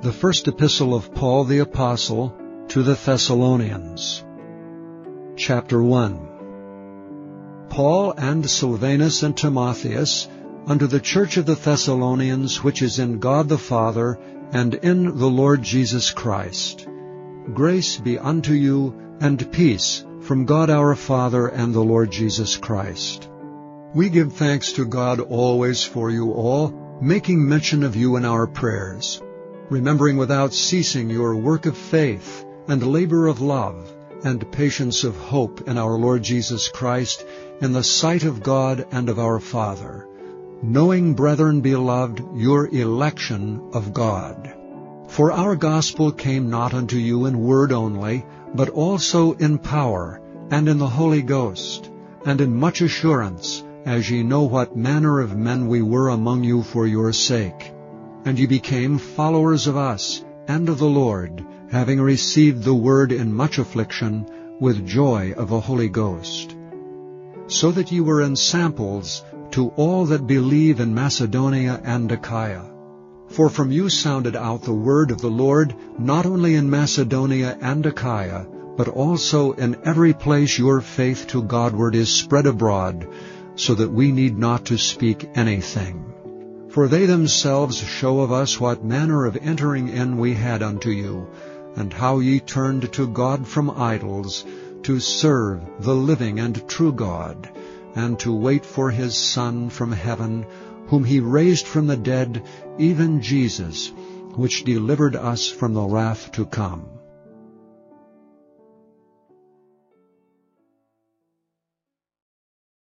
The first epistle of Paul the Apostle to the Thessalonians. Chapter 1. Paul and Silvanus and Timotheus, unto the church of the Thessalonians, which is in God the Father, and in the Lord Jesus Christ. Grace be unto you, and peace from God our Father and the Lord Jesus Christ. We give thanks to God always for you all, making mention of you in our prayers, remembering without ceasing your work of faith, and labor of love, and patience of hope in our Lord Jesus Christ, in the sight of God and of our Father, knowing, brethren beloved, your election of God. For our gospel came not unto you in word only, but also in power, and in the Holy Ghost, and in much assurance, as ye know what manner of men we were among you for your sake. And ye became followers of us, and of the Lord, having received the word in much affliction, with joy of the Holy Ghost. So that ye were ensamples to all that believe in Macedonia and Achaia. For from you sounded out the word of the Lord, not only in Macedonia and Achaia, but also in every place your faith to Godward is spread abroad, so that we need not to speak anything. For they themselves show of us what manner of entering in we had unto you, and how ye turned to God from idols, to serve the living and true God, and to wait for his Son from heaven, whom he raised from the dead, even Jesus, which delivered us from the wrath to come.